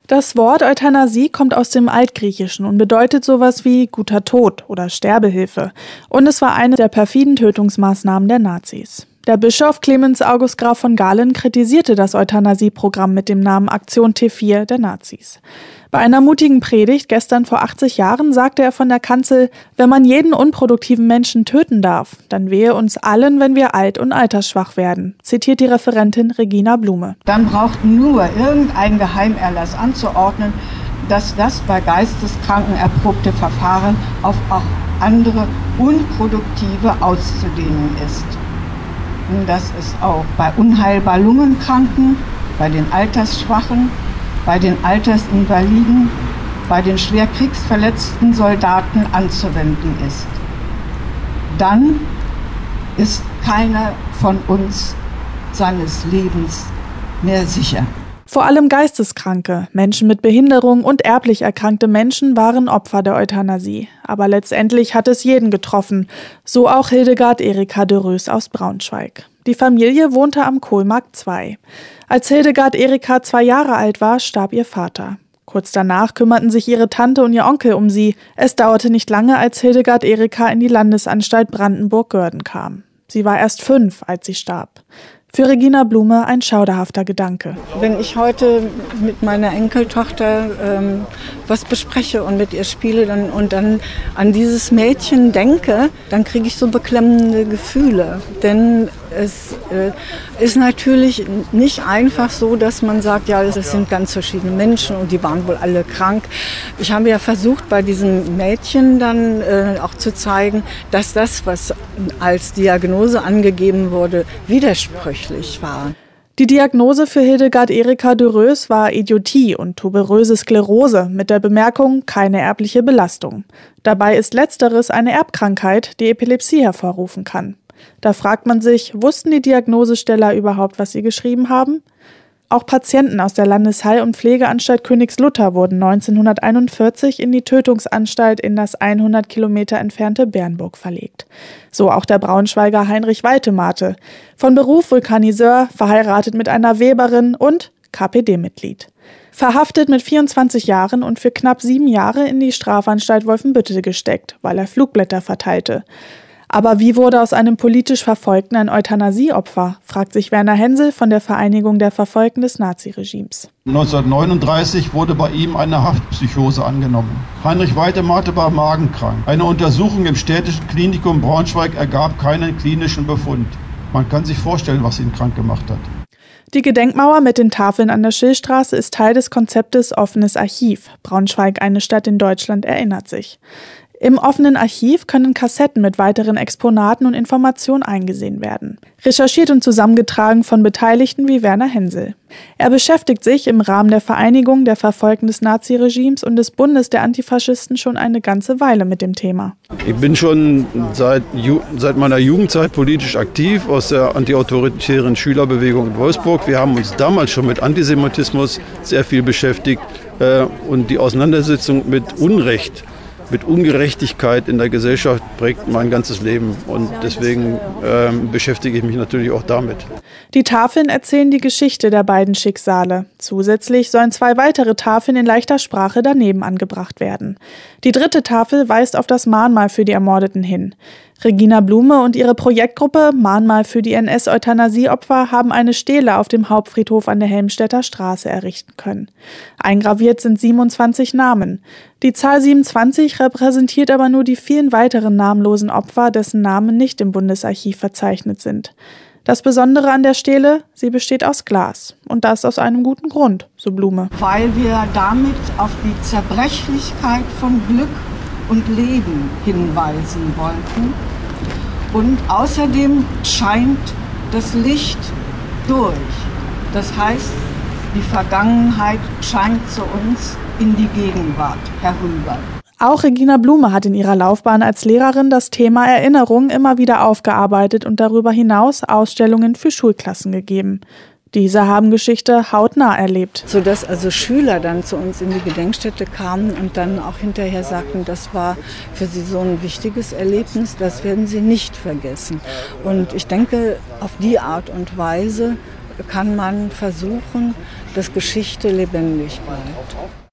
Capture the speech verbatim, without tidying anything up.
Das Wort Euthanasie kommt aus dem Altgriechischen und bedeutet sowas wie guter Tod oder Sterbehilfe. Und es war eine der perfiden Tötungsmaßnahmen der Nazis. Der Bischof Clemens August Graf von Galen kritisierte das Euthanasieprogramm mit dem Namen Aktion T vier der Nazis. Bei einer mutigen Predigt gestern vor achtzig Jahren sagte er von der Kanzel, wenn man jeden unproduktiven Menschen töten darf, dann wehe uns allen, wenn wir alt und altersschwach werden, zitiert die Referentin Regina Blume. Dann braucht nur irgendein Geheimerlass anzuordnen, dass das bei Geisteskranken erprobte Verfahren auf auch andere Unproduktive auszudehnen ist. Das ist auch bei unheilbar Lungenkranken, bei den Altersschwachen, bei den Altersinvaliden, bei den schwer kriegsverletzten Soldaten anzuwenden ist. Dann ist keiner von uns seines Lebens mehr sicher. Vor allem Geisteskranke, Menschen mit Behinderung und erblich erkrankte Menschen waren Opfer der Euthanasie. Aber letztendlich hat es jeden getroffen, so auch Hildegard Erika de Roes aus Braunschweig. Die Familie wohnte am Kohlmarkt zwei. Als Hildegard Erika zwei Jahre alt war, starb ihr Vater. Kurz danach kümmerten sich ihre Tante und ihr Onkel um sie. Es dauerte nicht lange, als Hildegard Erika in die Landesanstalt Brandenburg-Görden kam. Sie war erst fünf, als sie starb. Für Regina Blume ein schauderhafter Gedanke. Wenn ich heute mit meiner Enkeltochter ähm, was bespreche und mit ihr spiele dann, und dann an dieses Mädchen denke, dann kriege ich so beklemmende Gefühle. Denn es äh, ist natürlich nicht einfach so, dass man sagt, ja, das sind ganz verschiedene Menschen und die waren wohl alle krank. Ich habe ja versucht, bei diesem Mädchen dann äh, auch zu zeigen, dass das, was als Diagnose angegeben wurde, widersprüchlich war. Die Diagnose für Hildegard Erika de Roes war Idiotie und tuberöse Sklerose mit der Bemerkung, keine erbliche Belastung. Dabei ist letzteres eine Erbkrankheit, die Epilepsie hervorrufen kann. Da fragt man sich, wussten die Diagnosesteller überhaupt, was sie geschrieben haben? Auch Patienten aus der Landesheil- und Pflegeanstalt Königslutter wurden neunzehnhunderteinundvierzig in die Tötungsanstalt in das hundert Kilometer entfernte Bernburg verlegt. So auch der Braunschweiger Heinrich Waltemate, von Beruf Vulkaniseur, verheiratet mit einer Weberin und K P D-Mitglied. Verhaftet mit vierundzwanzig Jahren und für knapp sieben Jahre in die Strafanstalt Wolfenbüttel gesteckt, weil er Flugblätter verteilte. Aber wie wurde aus einem politisch Verfolgten ein Euthanasieopfer, fragt sich Werner Hensel von der Vereinigung der Verfolgten des Naziregimes. neunzehnhundertneununddreißig wurde bei ihm eine Haftpsychose angenommen. Heinrich Waltemate war magenkrank. Eine Untersuchung im städtischen Klinikum Braunschweig ergab keinen klinischen Befund. Man kann sich vorstellen, was ihn krank gemacht hat. Die Gedenkmauer mit den Tafeln an der Schillstraße ist Teil des Konzeptes Offenes Archiv. Braunschweig, eine Stadt in Deutschland, erinnert sich. Im offenen Archiv können Kassetten mit weiteren Exponaten und Informationen eingesehen werden. Recherchiert und zusammengetragen von Beteiligten wie Werner Hensel. Er beschäftigt sich im Rahmen der Vereinigung der Verfolgten des Naziregimes und des Bundes der Antifaschisten schon eine ganze Weile mit dem Thema. Ich bin schon seit, seit meiner Jugendzeit politisch aktiv aus der antiautoritären Schülerbewegung in Wolfsburg. Wir haben uns damals schon mit Antisemitismus sehr viel beschäftigt äh, und die Auseinandersetzung mit Unrecht, mit Ungerechtigkeit in der Gesellschaft prägt mein ganzes Leben und deswegen äh, beschäftige ich mich natürlich auch damit. Die Tafeln erzählen die Geschichte der beiden Schicksale. Zusätzlich sollen zwei weitere Tafeln in leichter Sprache daneben angebracht werden. Die dritte Tafel weist auf das Mahnmal für die Ermordeten hin. Regina Blume und ihre Projektgruppe Mahnmal für die N S-Euthanasieopfer haben eine Stele auf dem Hauptfriedhof an der Helmstedter Straße errichten können. Eingraviert sind siebenundzwanzig Namen. Die Zahl siebenundzwanzig repräsentiert aber nur die vielen weiteren namenlosen Opfer, dessen Namen nicht im Bundesarchiv verzeichnet sind. Das Besondere an der Stele, sie besteht aus Glas. Und das aus einem guten Grund, so Blume. Weil wir damit auf die Zerbrechlichkeit von Glück und Leben hinweisen wollten. Und außerdem scheint das Licht durch. Das heißt, die Vergangenheit scheint zu uns in die Gegenwart herüber. Auch Regina Blume hat in ihrer Laufbahn als Lehrerin das Thema Erinnerung immer wieder aufgearbeitet und darüber hinaus Ausstellungen für Schulklassen gegeben. Diese haben Geschichte hautnah erlebt. Sodass also Schüler dann zu uns in die Gedenkstätte kamen und dann auch hinterher sagten, das war für sie so ein wichtiges Erlebnis, das werden sie nicht vergessen. Und ich denke, auf die Art und Weise kann man versuchen, dass Geschichte lebendig bleibt.